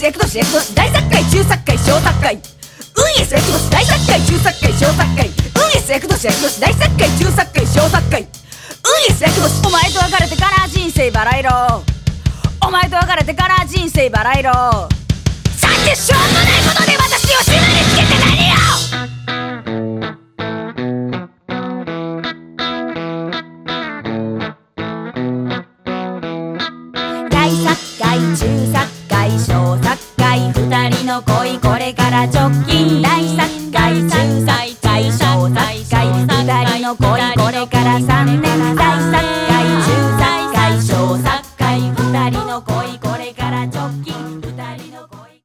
役年役年大作会中作会小作会運エス役年大作会中作会小作会運エス役年役年大作会中作会小作会運エス役年お前と別れてから人生バラ色お前と別れてから人生バラ色さてしょうもないことで私を縛り付けて何よ大作会中作会小作会二人の恋これから直近来